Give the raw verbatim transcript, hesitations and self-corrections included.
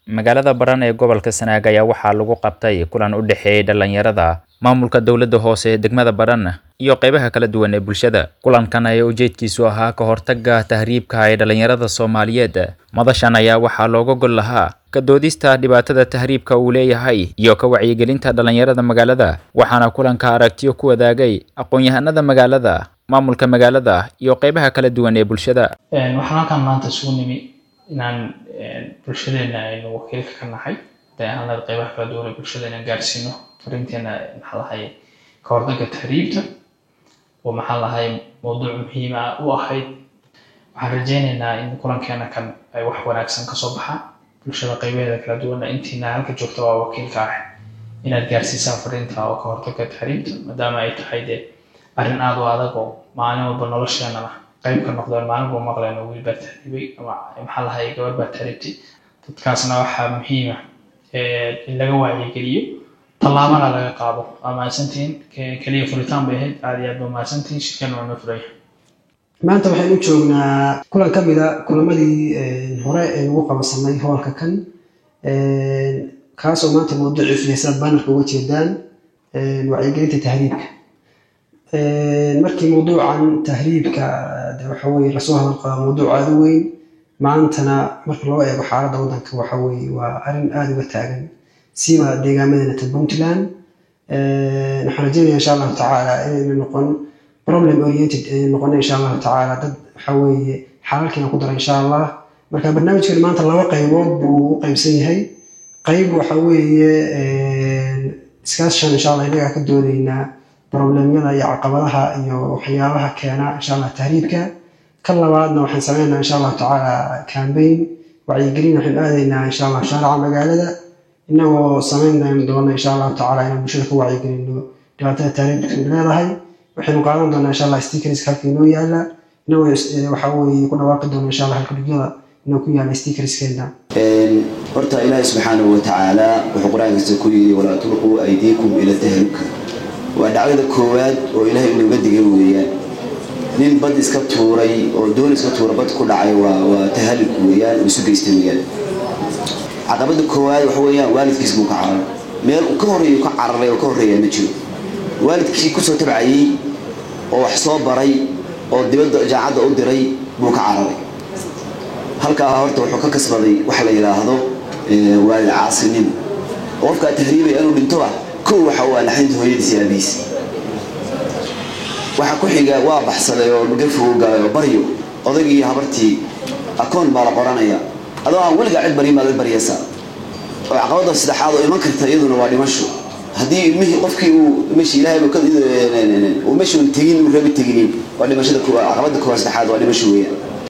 magaalada Baran ee gobolka Sanaag ayaa waxaa lagu qabtay kulan u dhaxeeyay dhalinyarada maamulka dawladda hoose ee degmada Baran iyo qaybaha kala duwan ee bulshada. Kulankan ayaa ujeedkiisu ahaa ka hortagga tahriibka ee dhalinyarada Soomaaliyeed. Madashan ayaa waxaa looga gol lahaa ka doodista dhibaatada tahriibka uu leeyahay iyo ka wacyigelinta dhalinyarada magaalada. Waxaana kulanka aragtiyo ku wadaagay aqoon-yahanada magaalada, maamulka magaalada iyo qaybaha kala duwan ee bulshada. Een waxaan kan maanta soo nimi inaan bulshadeena aynu wakiil ka nahay daahanada qaybaha kala duwan ee bulshadeena gaarsino fariinteena maxaa lahayd ka hortagga tahriibta oo maxaa lahayd mowduuc muhiim ah u ahayd. waxaan rajaynaynaa in kulankeena kan ay wax wanaagsan ka soo baxaan bulshada qaybaheeda kala duwan intiina halka joogta waa wakiilka ah inaad gaarsiisaan fariinta oo ka hortagga tahriibta maadaama ay tahay de arrin aad u adag oo maalin walba nolosheena qayb ka noqdaan maalin walba maqlayno wiil baa tahriibay ama maxaa lahayd gabar baa tahriibtay. dadkaasna waxaa muhiim ah in laga wacyigeliyo tallaabana laga qaado. amaasantiin kaliya furitaan bay ahayd aad iyo aad amaasantiin shirkan waa furay. maanta waxaynu joognaa kulan ka mid ah kulamadii hore ee lagu qabansanay howlka kan kaasoo maanta mowduuciisu yahay bannerka uga jeedaan wacyigelinta tahriibka. markii mowduucan tahriibka waxa weeye lasoo hadal qaba mowduuc aad u weyn maantana marka loo eego xaaladda waddanka waxa weeye waa arrin aad uga taagan siba deegaamadeena Puntland. waxaan rajaynayaa insha Allah tacaala inaynu noqon problem oriented noqon insha Allah tacaala dad waxa weeye xalalkiina ku dara insha Allah. marka barnaamijkan maanta laba qaybood buu u qaybsan yahay. qayb waxa weeye discussion insha Allah inaga ka doodaynaa problemyada iyo caqabadaha iyo waxyaabaha keena insha Allah tahriibka. kan labaadna waxaan sameeynaa insha Allah tacaala campaign wacyigelin waxaan aadaynaa insha Allah sharaca magaalada inagoo sameyn doona insha Allah tacaala inaan bulshada ku wacyigelino dhibaatada tahriibka leedahay. waxaynu qaadan doonaa insha Allah stickers halka inoo yaala inagoo waxa weeye ku dhawaaqi doona insha Allah halka dhigada inoo ku yaala stickerskeena. een horta Ilaahay subhanahu wa ta'ala wuxuu quraankiisa ku yiri wala tulqu aydiikum ila tahriibka waa dhacdada koowaad oo Ilaahay inuu digay weeyaan. nin bad iska tuuray oo doon iska tuuray bad ku dhacay waa waa tahriib weeyaan isu geystay weeyaan. caqabada koowaad waxa weeyaan waalidkiis buu ka cararay meel uu ka horeeyo ka cararay oo ka horeeyo ma jiro. waalidkii ku soo tabcayay oo wax soo baray oo dibadda jaacada u diray buu ka cararay. halka horta wuxuu ka kasbaday waxa la yiraahdo waalid caasimin. qofka tahriibay inuu dhinto ko waxa uu anaxinta hooyadiisa abiis. waxa ku xiga waa baxsaday oo magafuu galay oo baryo odagii habartii akoon baa la qoranaya adoo aan weliga cid bari ma la bariyasa. oo caqabada saddexaad oo iman karta iyaduna waa dhimasho. haddii ilmihii qofkii uu meeshii Ilaahay uu meeshii tegin uu rabi tegin waa dhimashada koowaad. caqabada koowaad saddexaad waa dhimasho weeyaan.